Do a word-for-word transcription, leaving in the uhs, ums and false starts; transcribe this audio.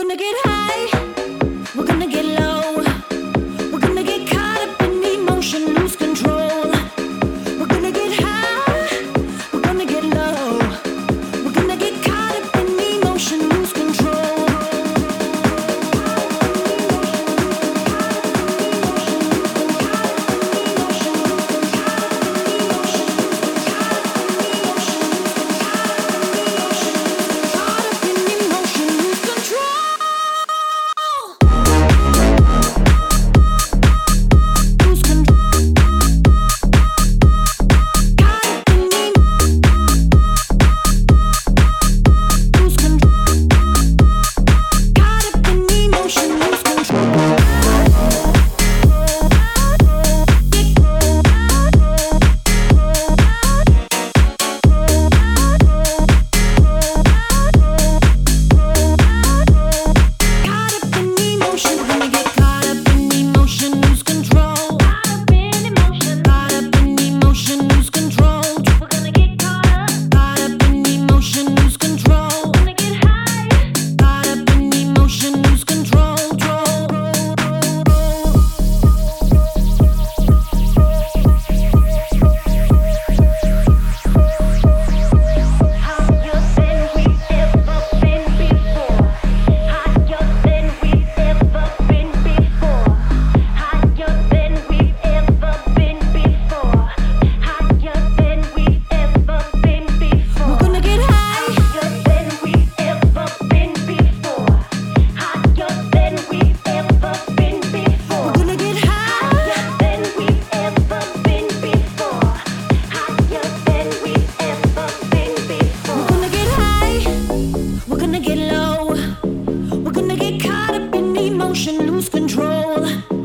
gonna get high, we're gonna get low, we're gonna get caught up in emotion, lose control. We're gonna get high, we're gonna get low, we're gonna get caught up in emotion, lose control. Caught up in emotion, lose control. Lose control. Caught up in lose control. Caught up in emotion, lose control. Caught up in emotion, we're gonna get caught up in emotion, lose control. Caught up in emotion, caught up in emotion, lose control. We're gonna get caught up, caught up in emotion, lose control. Gonna get high, caught up in emotion, lose control. Higher than we've ever been before. Higher than we've ever been before. Higher than we've ever been before. Higher than we've ever been before. We're gonna get high. Higher than we've ever been before. Higher than we've ever been before. We're gonna get higher than we've ever been before. Higher than we've ever been before. We're gonna get high, we're gonna get low, we're gonna get caught up in emotion, lose control.